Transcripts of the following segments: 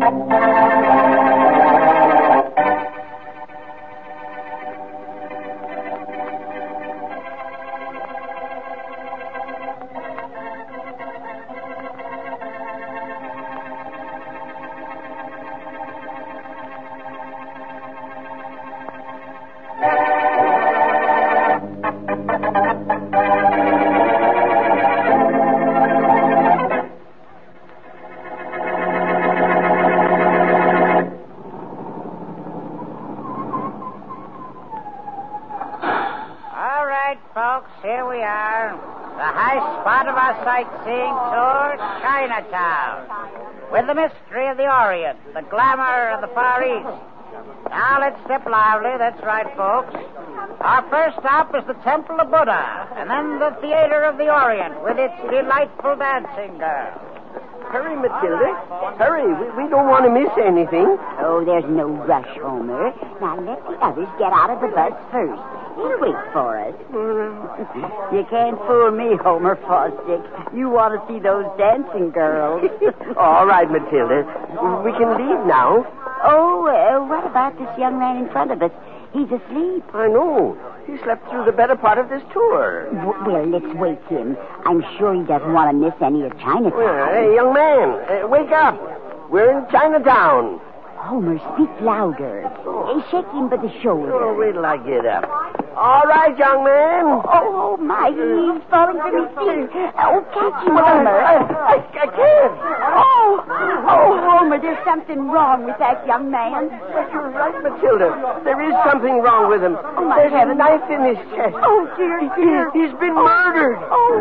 Here we are, the high spot of our sightseeing tour, Chinatown, with the mystery of the Orient, the glamour of the Far East. Now let's step lively, that's right, folks. Our first stop is the Temple of Buddha, and then the Theater of the Orient, with its delightful dancing girls. Hurry, Matilda. Hurry. We don't want to miss anything. Oh, there's no rush, Homer. Now let the others get out of the bus first. He'll wait for us. You can't fool me, Homer Fosdick. You want to see those dancing girls. All right, Matilda. We can leave now. Oh, what about this young man in front of us? He's asleep. I know. He slept through the better part of this tour. Well, let's wake him. I'm sure he doesn't want to miss any of Chinatown. Hey, young man, wake up. We're in Chinatown. Homer, speak louder. Shake him by the shoulder. Oh, wait till I get up. All right, young man. Oh, my, he's falling from his feet. Oh, catch him, Homer. I can't. Oh, Homer, there's something wrong with that young man. But you're right, Matilda. There is something wrong with him. Oh, my There's heavens. a knife in his chest. Oh, dear. He's been murdered.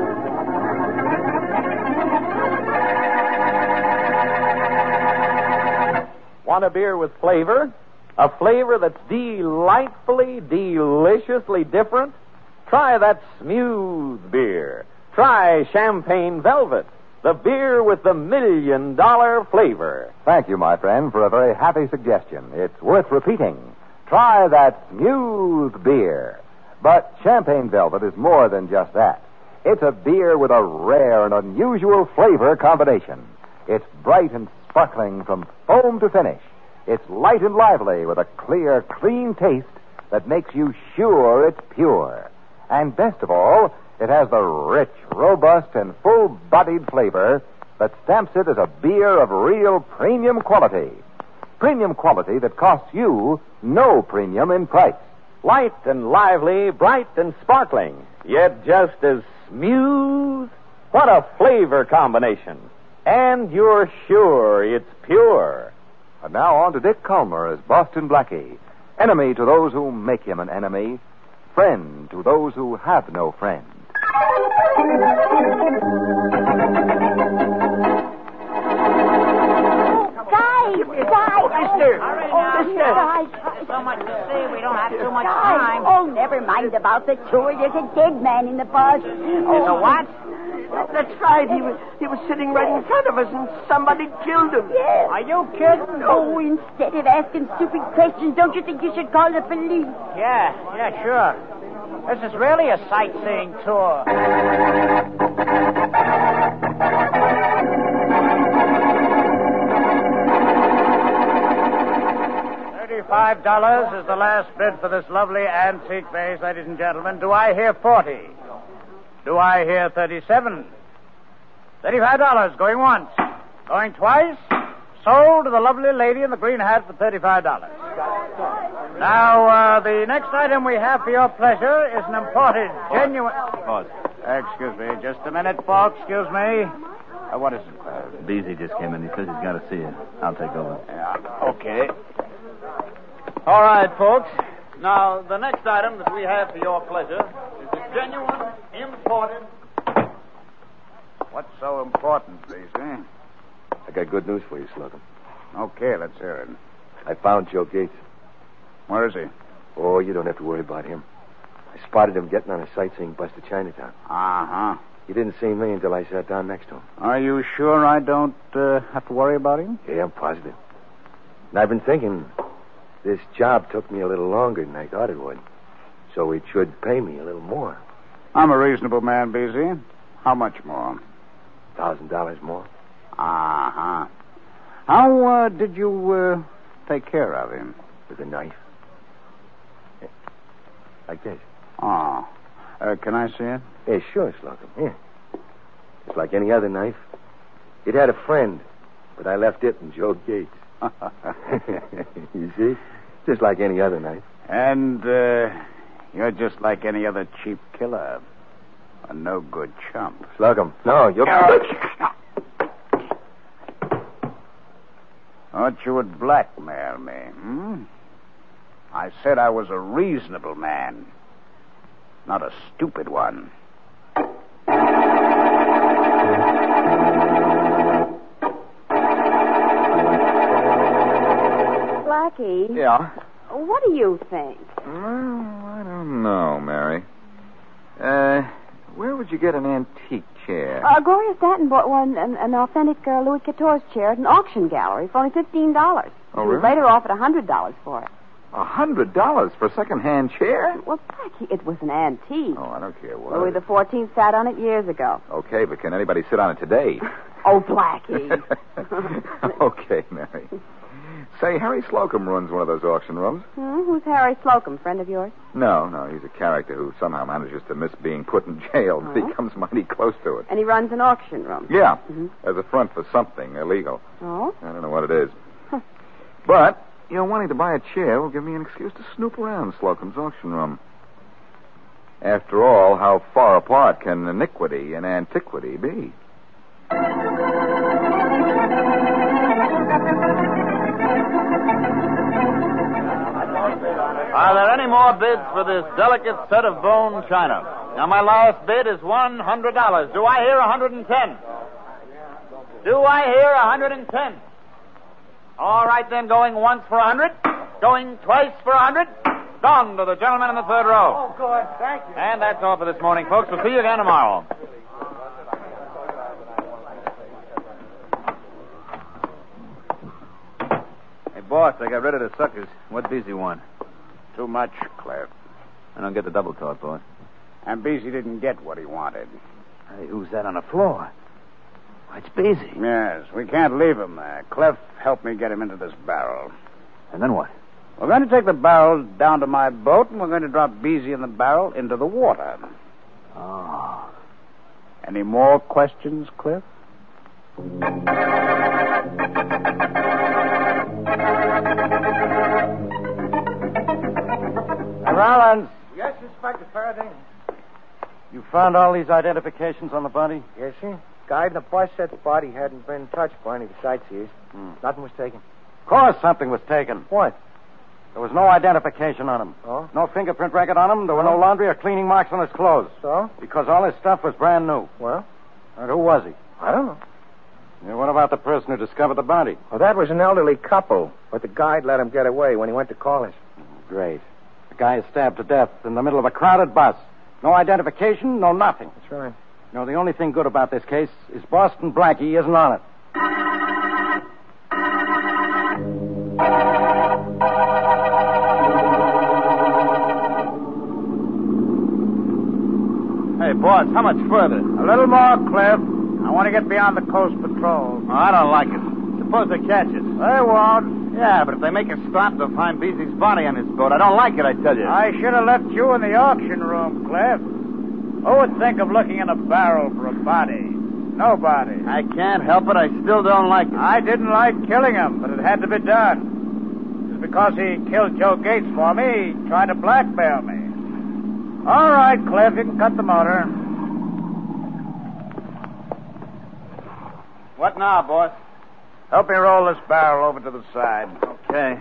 Want a beer with flavor? A flavor that's delightfully, deliciously different? Try that smooth beer. Try Champagne Velvet, the beer with the $1 million flavor. Thank you, my friend, for a very happy suggestion. It's worth repeating. Try that smooth beer. But Champagne Velvet is more than just that. It's a beer with a rare and unusual flavor combination. It's bright and sparkling from foam to finish. It's light and lively with a clear, clean taste that makes you sure it's pure. And best of all, it has the rich, robust, and full-bodied flavor that stamps it as a beer of real premium quality. Premium quality that costs you no premium in price. Light and lively, bright and sparkling, yet just as smooth. What a flavor combination. And you're sure it's pure. And now on to Dick Calmer as Boston Blackie. Enemy to those who make him an enemy. Friend to those who have no friend. Guys, there's so much to see, we don't have too much time. Oh, never mind about the tour. There's a dead man in the bus. There's a what? That's right. He was sitting right in front of us, and somebody killed him. Yes. Are you kidding? Oh, instead of asking stupid questions, don't you think you should call the police? Yeah, sure. This is really a sightseeing tour. $35 is the last bid for this lovely antique vase, ladies and gentlemen. Do I hear 40? Do I hear 37? $35 going once. Going twice. Sold to the lovely lady in the green hat for $35. Now, the next item we have for your pleasure is an imported, genuine... Pause. Excuse me, just a minute, folks. Excuse me. What is it? Beasley just came in. He says he's got to see you. I'll take over. Yeah, okay. All right, folks. Now, the next item that we have for your pleasure is a genuine, imported... What's so important, please, eh? I got good news for you, Slocum. Okay, let's hear it. I found Joe Gates. Where is he? Oh, you don't have to worry about him. I spotted him getting on a sightseeing bus to Chinatown. Uh-huh. He didn't see me until I sat down next to him. Are you sure I don't have to worry about him? Yeah, I'm positive. And I've been thinking, this job took me a little longer than I thought it would. So it should pay me a little more. I'm a reasonable man, Beezy. How much more? $1,000 more. Uh-huh. How did you take care of him? With a knife. Like this. Oh. Can I see it? Yeah, sure, Slocum. Here. It's like any other knife. It had a friend, but I left it in Joe Gates. You see? Just like any other knife. And you're just like any other cheap killer. A no-good chump. Slocum. No, you're... Thought you would blackmail me, hmm? I said I was a reasonable man, not a stupid one. Blackie. Yeah? What do you think? Well, I don't know, Mary. Where would you get an antique chair? Gloria Stanton bought one, an authentic Louis XIV chair at an auction gallery for only $15. Oh, She was really? later offered $100 for it. $100 for a second-hand chair? Well, Blackie, it was an antique. Oh, I don't care what. Louis XIV sat on it years ago. Okay, but can anybody sit on it today? Oh, Blackie. Okay, Mary. Say, Harry Slocum runs one of those auction rooms. Who's Harry Slocum, friend of yours? No, he's a character who somehow manages to miss being put in jail. Oh. He comes mighty close to it. And he runs an auction room. Yeah, Mhm. as a front for something illegal. Oh? I don't know what it is. But, wanting to buy a chair will give me an excuse to snoop around Slocum's auction room. After all, how far apart can iniquity and antiquity be? Are there any more bids for this delicate set of bone china? Now, my last bid is $100. Do I hear 110? Do I hear 110? All right, then, going once for 100, going twice for 100. Gone to the gentleman in the third row. Oh, good. Thank you. And that's all for this morning, folks. We'll see you again tomorrow. Hey, boss, I got rid of the suckers. What Beezy want? Too much, Cliff. I don't get the double talk, boss. And Beasy didn't get what he wanted. Hey, who's that on the floor? Why, it's Beezy. Yes, we can't leave him there. Cliff, help me get him into this barrel. And then what? We're going to take the barrel down to my boat, and we're going to drop Beasy in the barrel into the water. Oh. Any more questions, Cliff? Rollins. Yes, Inspector Faraday. You found all these identifications on the body? Yes, sir. Guy in the bus said the body hadn't been touched by any of the sightseers. Nothing was taken. Of course something was taken. What? There was no identification on him. Oh? No fingerprint record on him. There were no laundry or cleaning marks on his clothes. So? Because all his stuff was brand new. Well? And who was he? I don't know. Yeah, what about the person who discovered the body? Well, that was an elderly couple, but the guide let him get away when he went to call us. Great. The guy is stabbed to death in the middle of a crowded bus. No identification, no nothing. That's right. No, the only thing good about this case is Boston Blackie isn't on it. Hey, boss, how much further? A little more, Cliff. I want to get beyond the Coast Patrol. Oh, I don't like it. Suppose they catch us. They won't. Yeah, but if they make us stop, they'll find Beezy's body on this boat. I don't like it, I tell you. I should have left you in the auction room, Cliff. Who would think of looking in a barrel for a body? Nobody. I can't help it. I still don't like it. I didn't like killing him, but it had to be done. Just because he killed Joe Gates for me, he tried to blackmail me. All right, Cliff, you can cut the motor. What now, boss? Help me roll this barrel over to the side. Okay.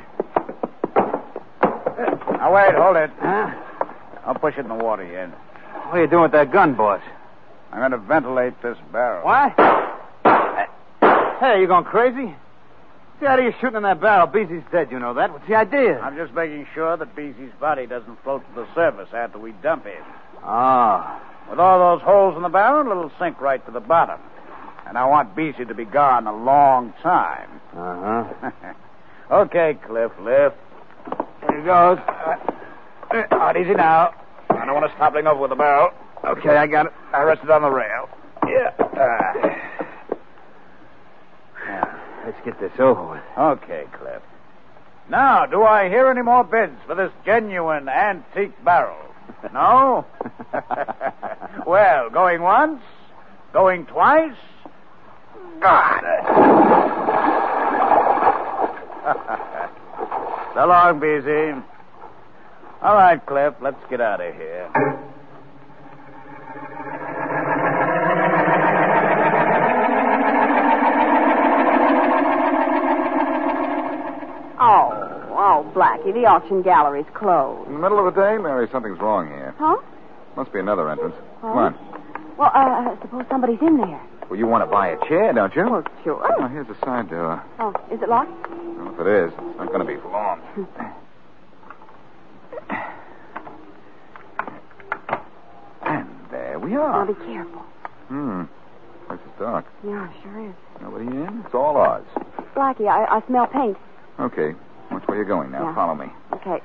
Now, wait, hold it. Huh? I'll push it in the water here. What are you doing with that gun, boss? I'm going to ventilate this barrel. What? Hey, you going crazy? What's the idea of shooting in that barrel? Beezy's dead, you know that. What's the idea? I'm just making sure that Beezy's body doesn't float to the surface after we dump it. Oh. With all those holes in the barrel, it'll sink right to the bottom. And I want Beezy to be gone a long time. Uh-huh. Okay, Cliff, lift. There he goes. Out easy now. I don't want to toppling over with the barrel. Okay, I got it. I rested on the rail. Yeah. It's get this over with. Okay, Cliff. Now, do I hear any more bids for this genuine antique barrel? No? Well, going once? Going twice? God! So long, BZ. All right, Cliff, let's get out of here. Oh, Blackie, the auction gallery's closed. In the middle of the day, Mary, something's wrong here. Huh? Must be another entrance. Oh? Come on. Well, suppose somebody's in there. Well, you want to buy a chair, don't you? Well, sure. Oh, here's the side door. Oh, is it locked? Well, if it is, it's not going to be for long. And there we are. Now, be careful. This is dark. Yeah, sure is. Nobody in? It's all ours. Blackie, I smell paint. Okay. Which way are you going now? Yeah. Follow me. Okay.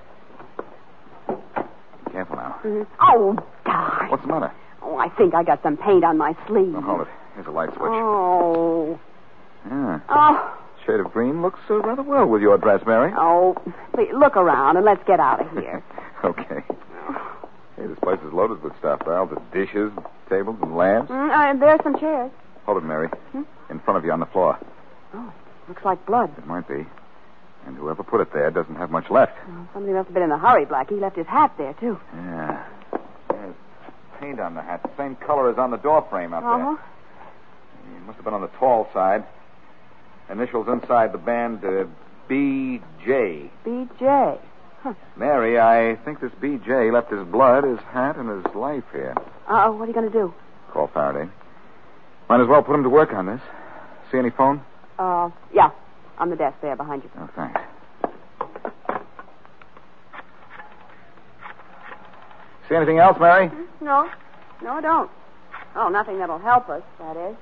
Careful now. Mm-hmm. Oh, darn. What's the matter? Oh, I think I got some paint on my sleeve. Oh, hold it. Here's a light switch. Oh. Yeah. Oh. Shade of green looks rather well with your dress, Mary. Oh. Please, look around and let's get out of here. Okay. Hey, this place is loaded with stuff. Well, the dishes, tables, and lamps. There's some chairs. Hold it, Mary. In front of you on the floor. Oh, looks like blood. It might be. And whoever put it there doesn't have much left. Oh, somebody must have been in a hurry, Blackie. He left his hat there, too. Yeah. There's paint on the hat. The same color as on the door frame out there. It must have been on the tall side. Initials inside the band, B.J. B.J. Huh. Mary, I think this B.J. left his blood, his hat, and his life here. What are you going to do? Call Faraday. Might as well put him to work on this. See any phone? Yeah. On the desk there behind you. Oh, thanks. See anything else, Mary? No. No, I don't. Oh, nothing that'll help us, that is.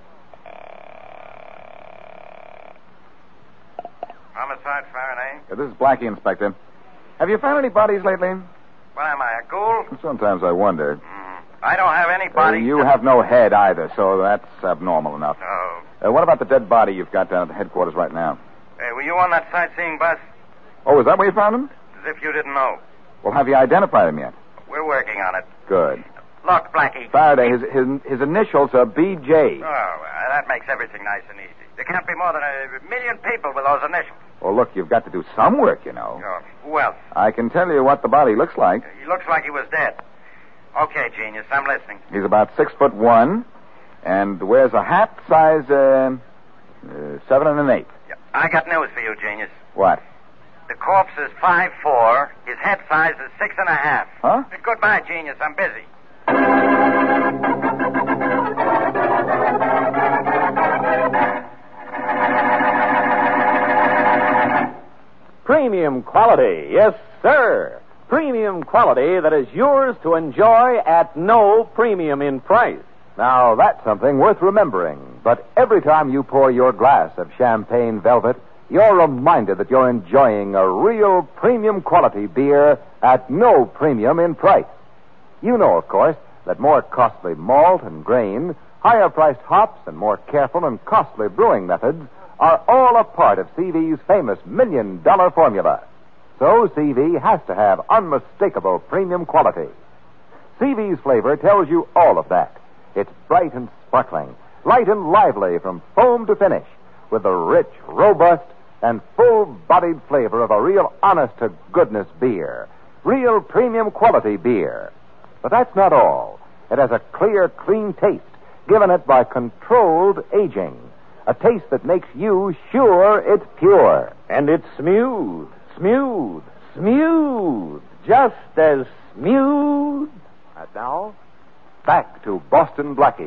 Homicide, Faraday. This is Blackie, Inspector. Have you found any bodies lately? What am I, a ghoul? Sometimes I wonder. I don't have any bodies. You have no head either, so that's abnormal enough. Oh. What about the dead body you've got down at the headquarters right now? Hey, were you on that sightseeing bus? Oh, is that where you found him? As if you didn't know. Well, have you identified him yet? We're working on it. Good. Look, Blackie. Faraday, his initials are B.J. Oh, that makes everything nice and easy. There can't be more than 1 million people with those initials. Well, look, you've got to do some work, you know. Oh, who else? I can tell you what the body looks like. He looks like he was dead. Okay, genius, I'm listening. He's about 6'1", and wears a hat size 7 1/8. Yeah, I got news for you, genius. What? The corpse is 5'4". His head size is 6.5. Huh? Goodbye, genius. I'm busy. Premium quality, yes, sir. Premium quality that is yours to enjoy at no premium in price. Now, that's something worth remembering. But every time you pour your glass of champagne velvet, you're reminded that you're enjoying a real premium quality beer at no premium in price. You know, of course, that more costly malt and grain, higher priced hops, and more careful and costly brewing methods are all a part of CV's famous $1 million formula. So CV has to have unmistakable premium quality. CV's flavor tells you all of that. It's bright and sparkling, light and lively from foam to finish, with the rich, robust, and full-bodied flavor of a real honest-to-goodness beer. Real premium quality beer. But that's not all. It has a clear, clean taste, given it by controlled aging. A taste that makes you sure it's pure. And it's smooth, smooth, smooth. Just as smooth. And now, back to Boston Blackie.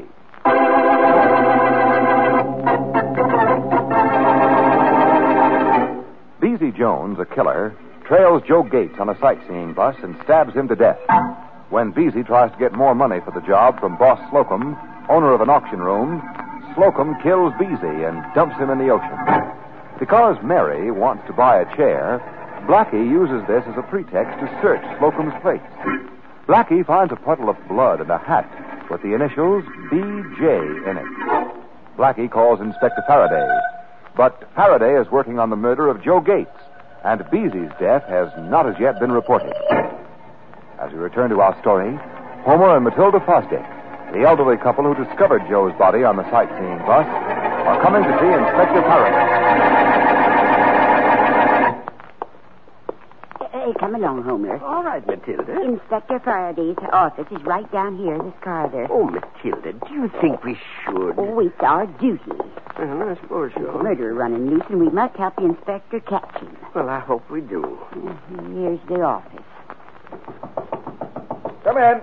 Beezy Jones, a killer, trails Joe Gates on a sightseeing bus and stabs him to death. When Beezy tries to get more money for the job from Boss Slocum, owner of an auction room, Slocum kills Beezy and dumps him in the ocean. Because Mary wants to buy a chair, Blackie uses this as a pretext to search Slocum's place. Blackie finds a puddle of blood and a hat with the initials B.J. in it. Blackie calls Inspector Faraday. But Faraday is working on the murder of Joe Gates, and Beezy's death has not as yet been reported. As we return to our story, Homer and Matilda Fosdick, the elderly couple who discovered Joe's body on the sightseeing bus, are coming to see Inspector Faraday. Hey, come along, Homer. All right, Matilda. Inspector Faraday's office is right down here in this car there. Oh, Matilda, do you think we should? Oh, it's our duty. I suppose so. Murderer running loose, and we must help the inspector catch him. Well, I hope we do. Here's the office. Come in.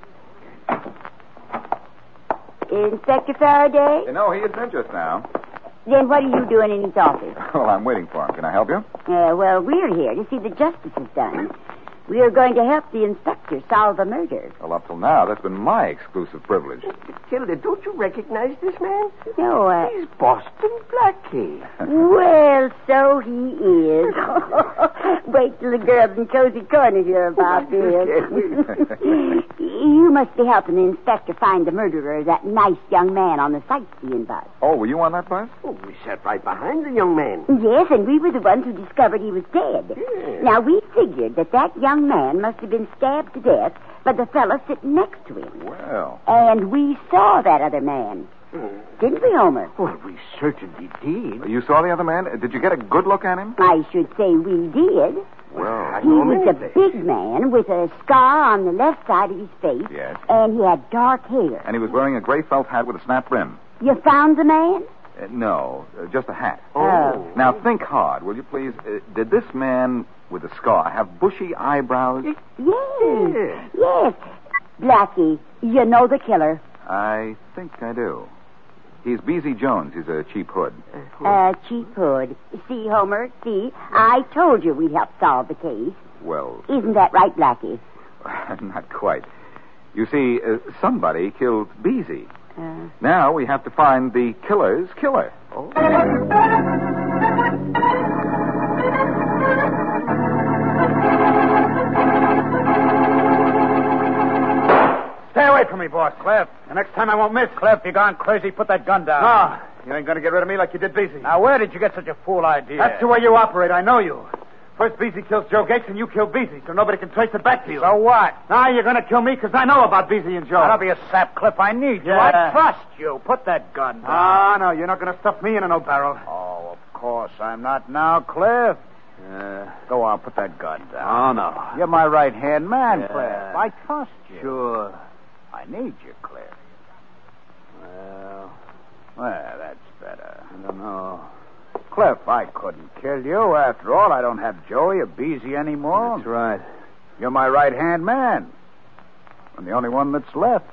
Inspector Faraday? No, he isn't in just now. Then what are you doing in his office? Well, I'm waiting for him. Can I help you? Well, we're here to see the justice is done. We are going to help the inspector solve a murder. Well, up till now, that's been my exclusive privilege. Matilda, don't you recognize this man? No, He's Boston Blackie. Well, so he is. Wait till the girls in Cozy Corner hear about this. You must be helping the inspector find the murderer of that nice young man on the sightseeing bus. Oh, were you on that bus? Oh, we sat right behind the young man. Yes, and we were the ones who discovered he was dead. Yeah. Now, we figured that young man must have been stabbed to death by the fellow sitting next to him. Well. And we saw that other man. Didn't we, Homer? Well, we certainly did. You saw the other man? Did you get a good look at him? I should say we did. Well, He was a big man with a scar on the left side of his face. Yes. And he had dark hair. And he was wearing a gray felt hat with a snap brim. You found the man? No, just a hat. Oh. Now, think hard, will you please? Did this man with the scar have bushy eyebrows? Yes. Blackie, you know the killer. I think I do. He's Beezy Jones. He's a cheap hood. Cheap hood. See, Homer, see? I told you we'd help solve the case. Well... Isn't that right, Blackie? Not quite. You see, somebody killed Beezy. Now we have to find the killer's killer. Oh. Stay away from me, boss. Cliff. The next time I won't miss. Cliff, you gone crazy. Put that gun down. No, you ain't going to get rid of me like you did Beezy. Now, where did you get such a fool idea? That's the way you operate. I know you. First Beezy kills Joe Gates, and you kill Beezy, so nobody can trace it back to you. So what? Now you're going to kill me because I know about Beezy and Joe. Now, don't be a sap, Cliff. I need you. Yeah. I trust you. Put that gun down. Ah, no, you're not going to stuff me in no barrel. Oh, of course I'm not now, Cliff. Go on, put that gun down. Oh, no. You're my right-hand man, Yeah. Cliff. I trust you. Sure. I need you, Cliff. Well, that's better. I don't know. Cliff, I couldn't kill you. After all, I don't have Joey or Beezy anymore. That's right. You're my right-hand man. I'm the only one that's left.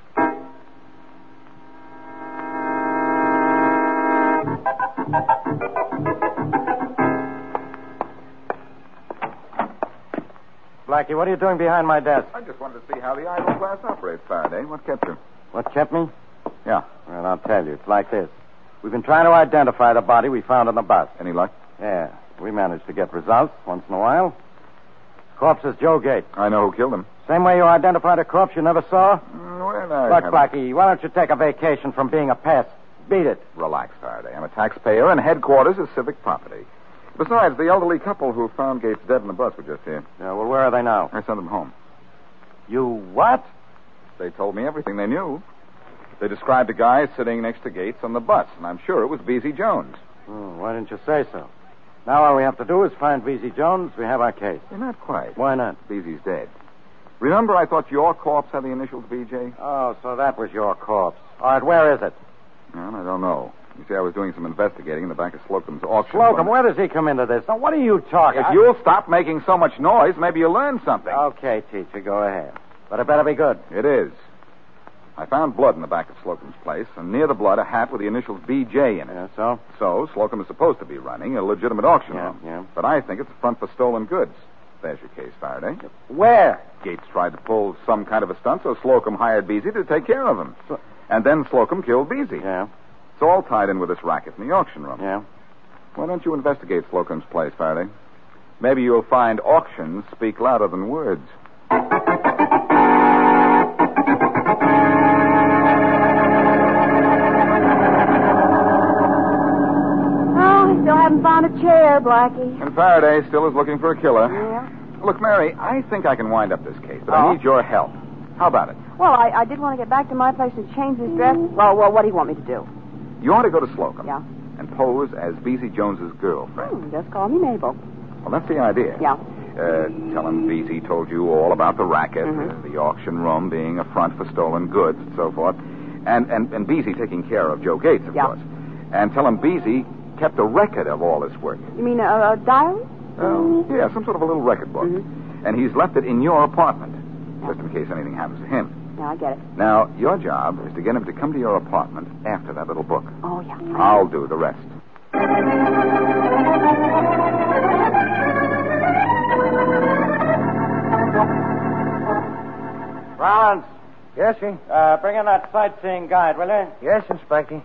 Blackie, what are you doing behind my desk? I just wanted to see how the idle class operates, Faraday. What kept you? What kept me? Yeah. Well, I'll tell you. It's like this. We've been trying to identify the body we found on the bus. Any luck? Yeah. We managed to get results once in a while. Corpse is Joe Gates. I know who killed him. Same way you identified a corpse you never saw? Well, I Look, haven't- Blackie, why don't you take a vacation from being a pest? Beat it. Relax, Faraday. I'm a taxpayer, and headquarters is civic property. Besides, the elderly couple who found Gates dead in the bus were just here. Yeah, well, where are they now? I sent them home. You what? They told me everything they knew. They described a guy sitting next to Gates on the bus, and I'm sure it was Beezy Jones. Oh, why didn't you say so? Now all we have to do is find Beezy Jones. We have our case. Not quite. Why not? Beezy's dead. Remember I thought your corpse had the initials BJ? Oh, so that was your corpse. All right, where is it? Well, I don't know. You see, I was doing some investigating in the back of Slocum's auction. Slocum, where does he come into this? Now, what are you talking? If you'll stop making so much noise, maybe you'll learn something. Okay, teacher, go ahead. But it better be good. It is. I found blood in the back of Slocum's place, and near the blood, a hat with the initials BJ in it. Yeah, so? So, Slocum is supposed to be running a legitimate auction room. Yeah. But I think it's a front for stolen goods. There's your case, Faraday. Where? Gates tried to pull some kind of a stunt, so Slocum hired Beezy to take care of him. And then Slocum killed Beezy. Yeah. It's all tied in with this racket in the auction room. Yeah. Why don't you investigate Slocum's place, Faraday? Maybe you'll find auctions speak louder than words. found a chair, Blackie. And Faraday still is looking for a killer. Yeah. Look, Mary, I think I can wind up this case, but I need your help. How about it? Well, I did want to get back to my place and change this dress. Well, what do you want me to do? You ought to go to Slocum. Yeah. And pose as Beezy Jones's girlfriend. Just call me Mabel. Well, that's the idea. Yeah. Tell him Beezy told you all about the racket, the auction room being a front for stolen goods, and so forth. And Beezy taking care of Joe Gates, of course. And tell him Beezy kept a record of all his work. You mean a diary? Yeah, some sort of a little record book. And he's left it in your apartment, just in case anything happens to him. Yeah, I get it. Now, your job is to get him to come to your apartment after that little book. Oh, yeah. I'll do the rest. Rollins. Yes, sir? Bring in that sightseeing guide, will you? Yes, Inspector.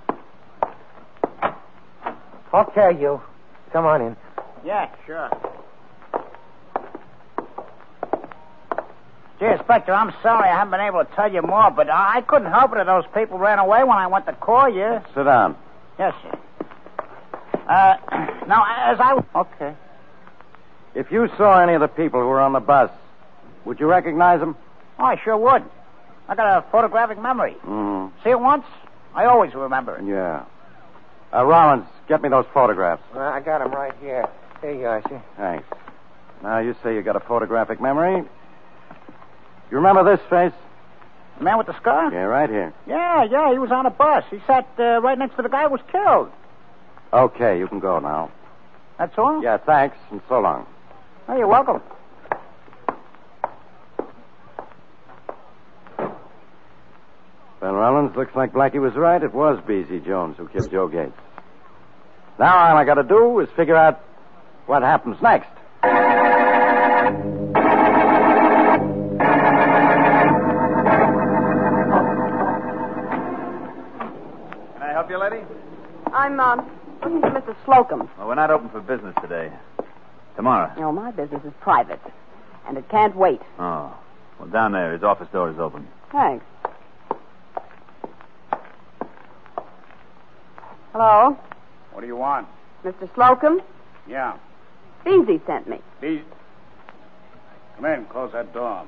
Okay, you. Come on in. Yeah, sure. Gee, Inspector, I'm sorry I haven't been able to tell you more, but I couldn't help it if those people ran away when I went to call you. Sit down. Yes, sir. Now, as I... Okay. If you saw any of the people who were on the bus, would you recognize them? Oh, I sure would. I got a photographic memory. See it once, I always remember it. Yeah. Rollins, get me those photographs. I got them right here. Here you are, sir. Thanks. Now, you say you got a photographic memory. You remember this face? The man with the scar? Yeah, right here. Yeah, he was on a bus. He sat right next to the guy who was killed. Okay, you can go now. That's all? Yeah, thanks, and so long. Oh, you're welcome. Well, Rollins, looks like Blackie was right. It was Beezy Jones who killed Joe Gates. Now all I got to do is figure out what happens next. Can I help you, lady? I'm looking for Mr. Slocum. Well, we're not open for business today. Tomorrow. No, my business is private, and it can't wait. Oh. Well, down there, his office door is open. Thanks. Hello? What do you want? Mr. Slocum? Yeah. Beezy sent me. Beezy? Come in, close that door.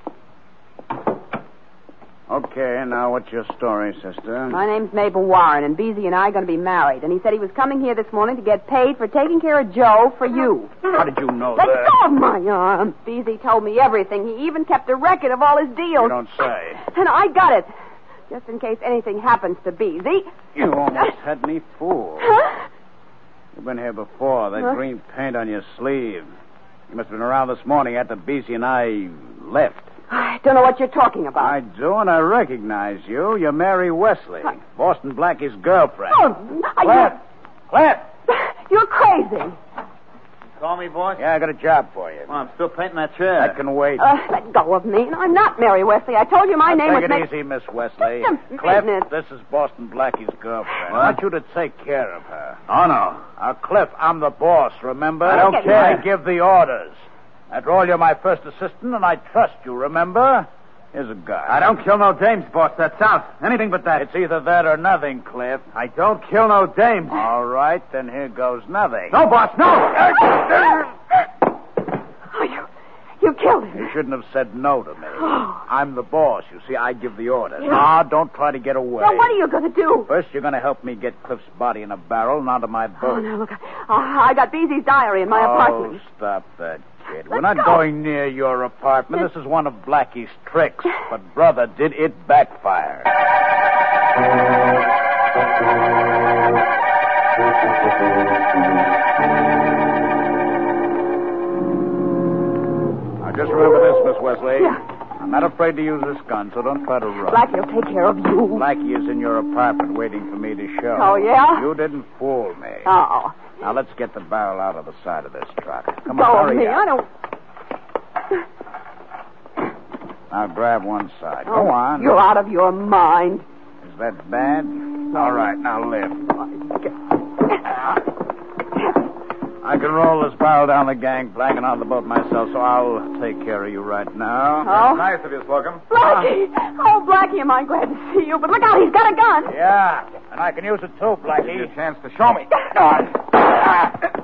Okay, now what's your story, sister? My name's Mabel Warren, and Beezy and I are going to be married. And he said he was coming here this morning to get paid for taking care of Joe for you. How did you know Let that? go of my arm. Beezy told me everything. He even kept a record of all his deals. You don't say. And I got it. Just in case anything happens to Beezy. You almost had me fooled. Huh? You've been here before. That green paint on your sleeve. You must have been around this morning after Beezy and I left. I don't know what you're talking about. I do, and I recognize you. You're Mary Wesley, Boston Blackie's girlfriend. Oh, Cliff! You're crazy. Call me, boss? Yeah, I got a job for you. Well, I'm still painting that chair. That can wait. Let go of me. I'm not Mary Wesley. I told you my name was... Take it easy, Miss Wesley. Cliff, this is Boston Blackie's girlfriend. I want you to take care of her. Oh, no. Cliff, I'm the boss, remember? I don't care. I give the orders. After all, you're my first assistant, and I trust you, remember? Here's a gun. I don't kill no dames, boss. That's out. Anything but that. It's either that or nothing, Cliff. I don't kill no dames. All right, then here goes nothing. No, boss, no! You killed him. You shouldn't have said no to me. I'm the boss. You see, I give the orders. Don't try to get away. Well, what are you going to do? First, you're going to help me get Cliff's body in a barrel and onto my boat. Oh, no, look. I got Beezy's diary in my apartment. Oh, stop that, kid. We're not going near your apartment. This is one of Blackie's tricks. But, brother, did it backfire? Just remember this, Miss Wesley. Yeah. I'm not afraid to use this gun, so don't try to run. Blackie will take care of you. Blackie is in your apartment waiting for me to show. Oh, yeah? You didn't fool me. Oh. Now, let's get the barrel out of the side of this truck. Come Go on, hurry me. up. I don't... Now, grab one side. Go on. You're out of your mind. Is that bad? All right, now lift. I can roll this barrel down the gangplank and on the boat myself, so I'll take care of you right now. Oh? Nice of you, Slocum. Blackie! Oh, Blackie, am I glad to see you. But look out, he's got a gun. Yeah, and I can use it too, Blackie. Give you a chance to show me. Ah!